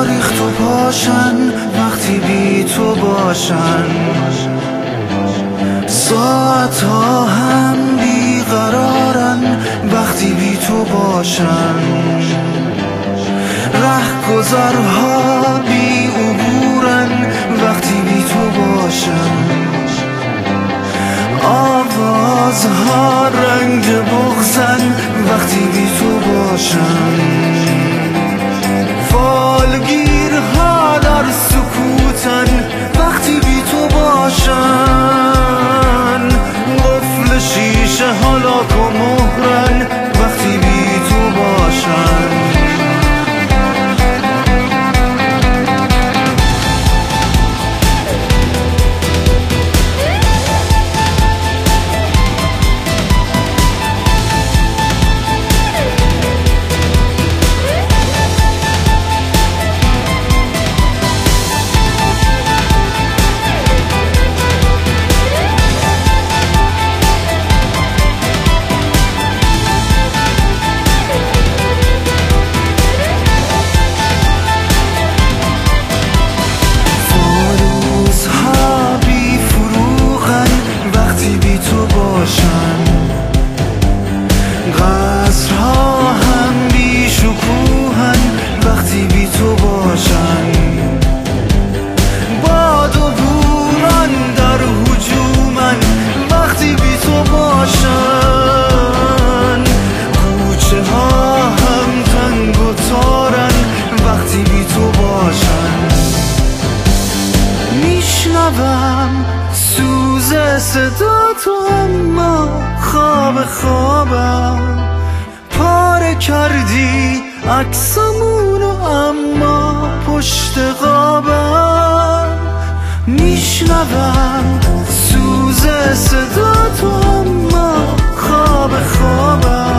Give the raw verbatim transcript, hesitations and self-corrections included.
تاریخ تو پاشن وقتی بی تو باشن، ساعت ها هم بیقرارن وقتی بی تو باشن، رهگذرها بی عبورن وقتی بی تو باشن، آوازها رنگ بغضن وقتی بی تو باشن، فالگیرها در سکوتن وقتی بی تو باشن، قفل شیشه ها لاک و مهرن وقتی بی تو باشن. قصرها هم بی شکوهن وقتی بی تو باشن، باد و بوران در هجومن وقتی بی تو باشن، کوچه ها هم تنگ و تارن وقتی بی تو باشن، میشنوم سوز صدا تو اما خواب خوابم، پاره کردی عکسامونو اما پشت قابم، میشنوم سوز صدا تو اما خواب خوابم.